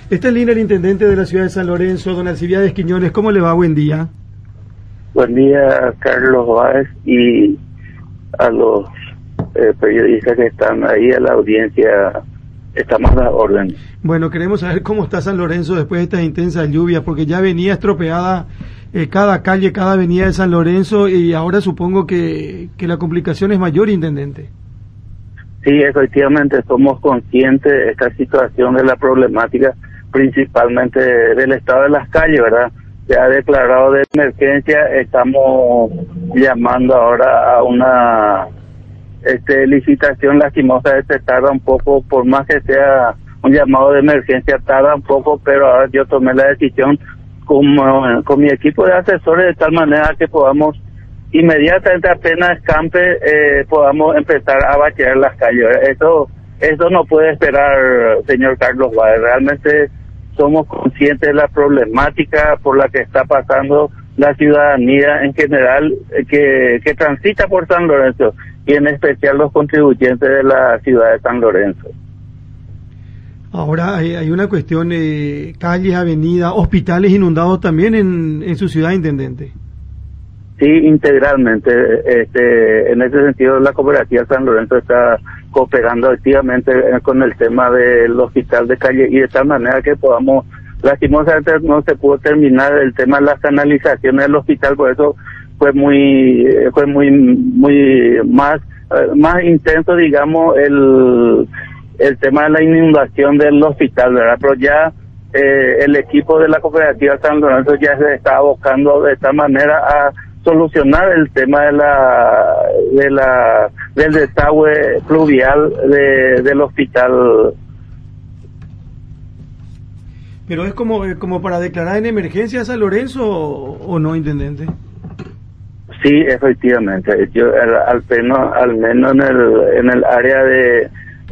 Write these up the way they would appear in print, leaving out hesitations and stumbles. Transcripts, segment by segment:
Está en línea el intendente de la ciudad de San Lorenzo, don Alcibiades Quiñones. ¿Cómo le va? Buen día. Buen día, Carlos Báez, y a los periodistas que están ahí, a la audiencia. Estamos a las órdenes. Bueno, queremos saber cómo está San Lorenzo después de estas intensas lluvias, porque ya venía estropeada cada calle, cada avenida de San Lorenzo, y ahora supongo que la complicación es mayor, intendente. Sí, efectivamente, somos conscientes de esta situación, de la problemática, principalmente del estado de las calles, ¿verdad? Se ha declarado de emergencia, estamos llamando ahora a una licitación. Lastimosamente tarda un poco, por más que sea un llamado de emergencia, tarda un poco, pero ahora yo tomé la decisión con mi equipo de asesores de tal manera que podamos inmediatamente, apenas escampe, podamos empezar a vaciar las calles. Eso no puede esperar, señor Carlos Báez. Realmente somos conscientes de la problemática por la que está pasando la ciudadanía en general que transita por San Lorenzo, y en especial los contribuyentes de la ciudad de San Lorenzo. Ahora hay una cuestión, calles, avenidas, hospitales inundados también en su ciudad, intendente. Sí, integralmente. En ese sentido, la cooperativa San Lorenzo está cooperando activamente con el tema del hospital de calle, y de tal manera que podamos, lastimosamente no se pudo terminar el tema de las canalizaciones del hospital, por eso fue muy más intenso, digamos, el tema de la inundación del hospital, ¿verdad? Pero ya el equipo de la cooperativa San Lorenzo ya se está abocando de esta manera a solucionar el tema del desagüe pluvial del hospital. Pero es como para declarar en emergencia a San Lorenzo, ¿o no, intendente? Sí, efectivamente. Yo al menos en el área de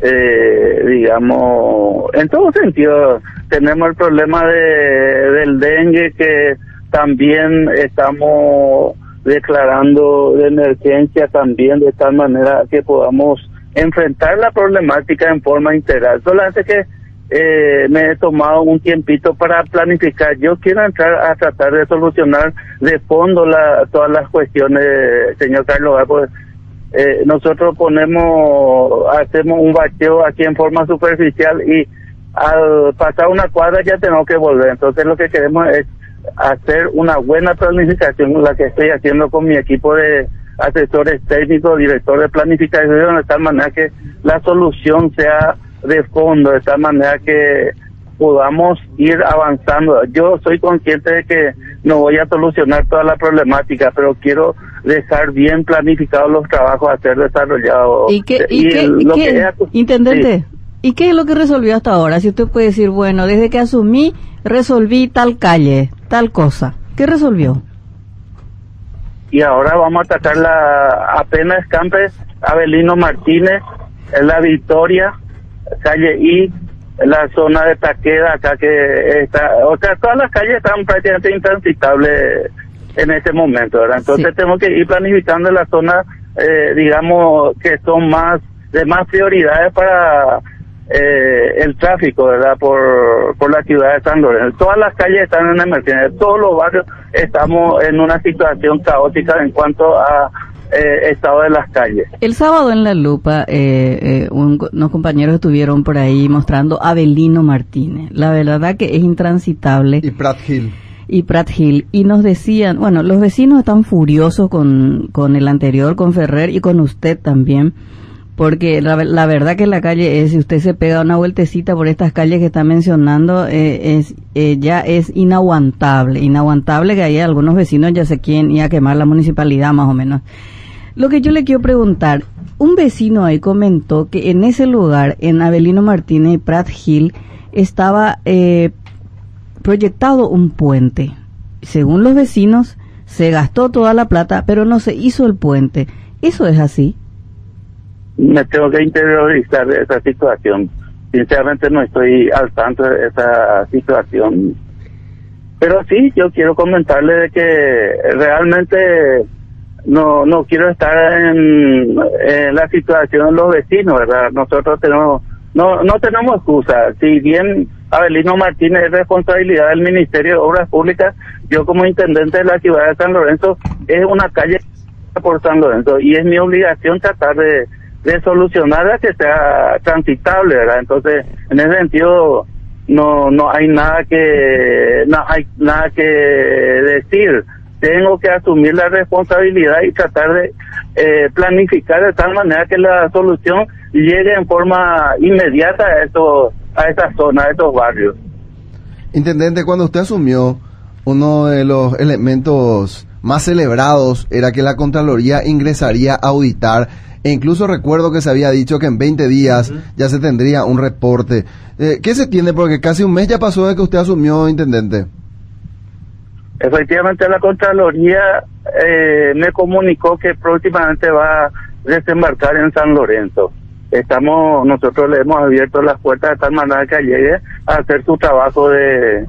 digamos, en todo sentido tenemos el problema del dengue, que también estamos declarando de emergencia también, de tal manera que podamos enfrentar la problemática en forma integral. Solamente que me he tomado un tiempito para planificar. Yo quiero entrar a tratar de solucionar de fondo todas las cuestiones, señor Carlos, pues, nosotros hacemos un bacheo aquí en forma superficial, y al pasar una cuadra ya tenemos que volver. Entonces lo que queremos es hacer una buena planificación, la que estoy haciendo con mi equipo de asesores técnicos, director de planificación, de tal manera que la solución sea de fondo, de tal manera que podamos ir avanzando. Yo soy consciente de que no voy a solucionar toda la problemática, pero quiero dejar bien planificados los trabajos a ser desarrollados. Intendente, sí. ¿Y qué es lo que resolvió hasta ahora? Si usted puede decir, bueno, desde que asumí, resolví tal calle, tal cosa. ¿Qué resolvió? Y ahora vamos a atacar apenas escampe Avelino Martínez, La Victoria, calle I, la zona de Taqueda, acá que está, o sea, todas las calles están prácticamente intransitables en ese momento, ¿verdad? Entonces sí, tenemos que ir planificando la zona, digamos, que son de más prioridades para el tráfico, ¿verdad? Por la ciudad de San Lorenzo. Todas las calles están en emergencia, todos los barrios estamos en una situación caótica en cuanto a estado de las calles. El sábado en La Lupa, unos compañeros estuvieron por ahí mostrando Avelino Martínez. La verdad que es intransitable. Y Prat Hill. Y nos decían, bueno, los vecinos están furiosos con el anterior, con Ferrer, y con usted también, porque la verdad que la calle si usted se pega una vueltecita por estas calles que está mencionando, ya es inaguantable que haya algunos vecinos ya se quieren ir a quemar la municipalidad, más o menos. Lo que yo le quiero preguntar, un vecino ahí comentó que en ese lugar, en Avelino Martínez y Prat Hill, estaba proyectado un puente. Según los vecinos, se gastó toda la plata, pero no se hizo el puente. ¿Eso es así? Me tengo que interiorizar de esa situación. Sinceramente no estoy al tanto de esa situación. Pero sí, yo quiero comentarle de que realmente no quiero estar en la situación de los vecinos, ¿verdad? Nosotros no tenemos excusa. Si bien Avelino Martínez es responsabilidad del Ministerio de Obras Públicas. Yo como intendente de la ciudad de San Lorenzo, es una calle por San Lorenzo y es mi obligación tratar de solucionarla, que sea transitable, ¿verdad? Entonces, en ese sentido, no hay nada que decir. Tengo que asumir la responsabilidad y tratar de planificar de tal manera que la solución llegue en forma inmediata a esa zona, a estos barrios. Intendente, cuando usted asumió, uno de los elementos más celebrados era que la Contraloría ingresaría a auditar, e incluso recuerdo que se había dicho que en 20 días ya se tendría un reporte. ¿Qué se tiene? Porque casi un mes ya pasó de que usted asumió, intendente. Efectivamente, la Contraloría me comunicó que próximamente va a desembarcar en San Lorenzo. Nosotros le hemos abierto las puertas de tal manera que llegue a hacer su trabajo de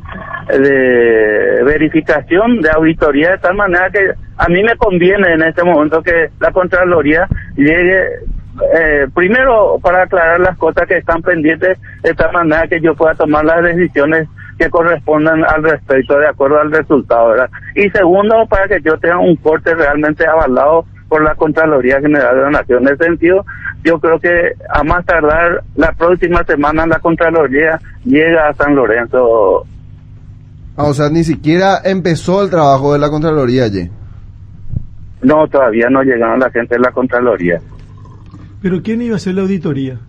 verificación, de auditoría, de tal manera que a mí me conviene en este momento que la Contraloría llegue primero para aclarar las cosas que están pendientes, de tal manera que yo pueda tomar las decisiones que correspondan al respecto, de acuerdo al resultado, ¿verdad? Y segundo, para que yo tenga un corte realmente avalado por la Contraloría General de la Nación. En ese sentido, yo creo que a más tardar la próxima semana la Contraloría llega a San Lorenzo. O sea, ni siquiera empezó el trabajo de la Contraloría allí. No, todavía no llegaron la gente de la Contraloría. ¿Pero quién iba a hacer la auditoría?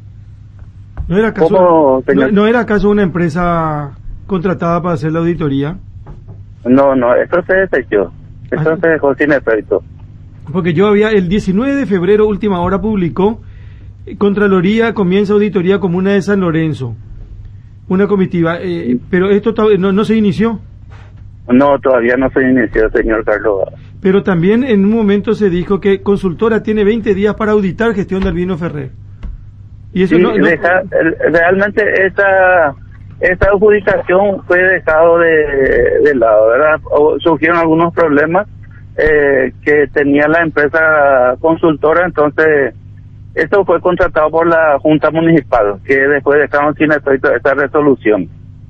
¿No era acaso, ¿no era acaso una empresa contratada para hacer la auditoría? No, esto se desechó. Esto se dejó sin efecto. Porque el 19 de febrero, última hora, publicó Contraloría comienza auditoría comuna de San Lorenzo. Una comitiva. Pero esto no se inició. No, todavía no se inició, señor Carlos. Pero también en un momento se dijo que Consultora tiene 20 días para auditar gestión de Albino Ferrer. Y eso sí, realmente esa adjudicación fue dejado de lado, ¿verdad? Surgieron algunos problemas que tenía la empresa consultora, entonces esto fue contratado por la Junta Municipal, que después dejaron sin efecto esa resolución.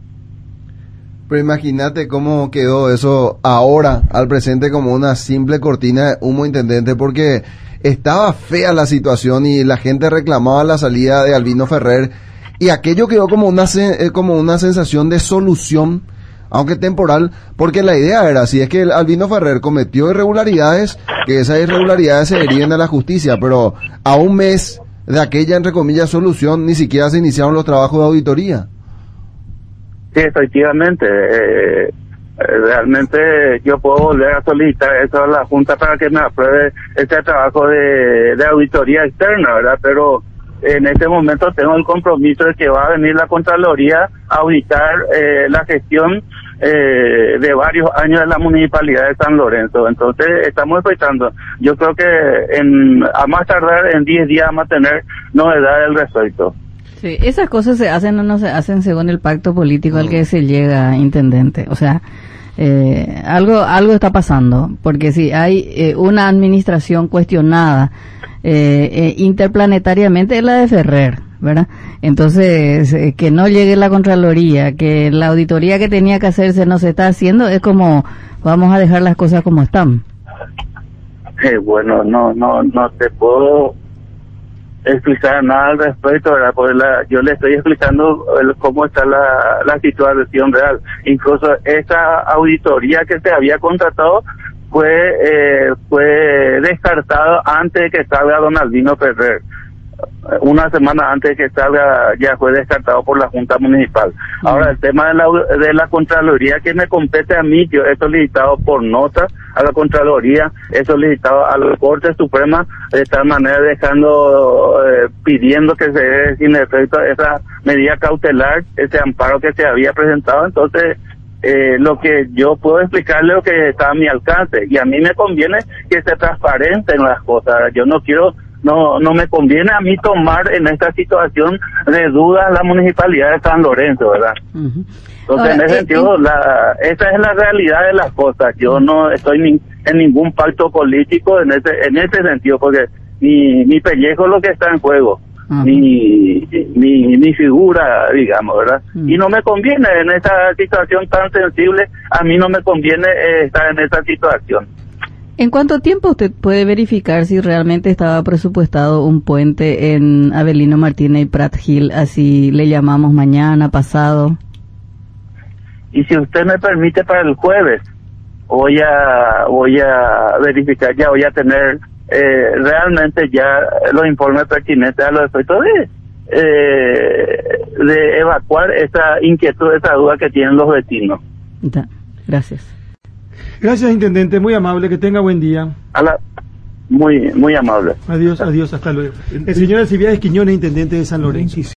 Pero imagínate cómo quedó eso ahora, al presente, como una simple cortina de humo, intendente, porque estaba fea la situación y la gente reclamaba la salida de Albino Ferrer, y aquello quedó como una sensación de solución, aunque temporal, porque la idea era, si es que Albino Ferrer cometió irregularidades, que esas irregularidades se deriven a la justicia, pero a un mes de aquella, entre comillas, solución, ni siquiera se iniciaron los trabajos de auditoría. Sí, efectivamente, realmente yo puedo volver a solicitar eso a la Junta para que me apruebe este trabajo de auditoría externa, ¿verdad? Pero en este momento tengo el compromiso de que va a venir la Contraloría a auditar la gestión de varios años de la Municipalidad de San Lorenzo. Entonces estamos expectando. Yo creo que a más tardar en 10 días vamos a tener novedades al respecto. Sí, esas cosas se hacen o no se hacen según el pacto político al que se llega, intendente. O sea, algo está pasando, porque si hay una administración cuestionada interplanetariamente, es la de Ferrer, ¿verdad? Entonces, que no llegue la Contraloría, que la auditoría que tenía que hacerse no se está haciendo, es como vamos a dejar las cosas como están. Bueno, no te puedo explicar nada al respecto, ¿verdad? Porque yo le estoy explicando cómo está la situación real. Incluso esa auditoría que se había contratado fue descartada antes de que salga don Albino Ferrer. Una semana antes de que salga ya fue descartado por la Junta Municipal. Ahora, el tema de la Contraloría que me compete a mí, yo he solicitado por nota a la Contraloría, he solicitado a la Corte Suprema, de tal manera pidiendo que se dé sin efecto esa medida cautelar, ese amparo que se había presentado. Entonces, lo que yo puedo explicarle lo que está a mi alcance, y a mí me conviene que se transparenten las cosas. Yo no quiero, no me conviene a mí tomar en esta situación de dudas la Municipalidad de San Lorenzo, ¿verdad? Uh-huh. Entonces, ahora, en ese sentido, esa es la realidad de las cosas. Yo no estoy en ningún pacto político en ese sentido, porque mi pellejo es lo que está en juego. mi figura, digamos, ¿verdad? Y no me conviene en esta situación tan sensible, a mí no me conviene estar en esa situación. ¿En cuánto tiempo usted puede verificar si realmente estaba presupuestado un puente en Avelino Martínez y Prat Hill, así le llamamos mañana, pasado? Y si usted me permite, para el jueves voy a verificar, ya voy a tener realmente ya los informes pertinentes a los efectos de evacuar esa inquietud, esa duda que tienen los vecinos. Gracias. Gracias, intendente, muy amable, que tenga buen día. Muy amable. Adiós, hasta luego. El señor Alcibiades Quiñones, intendente de San Lorenzo.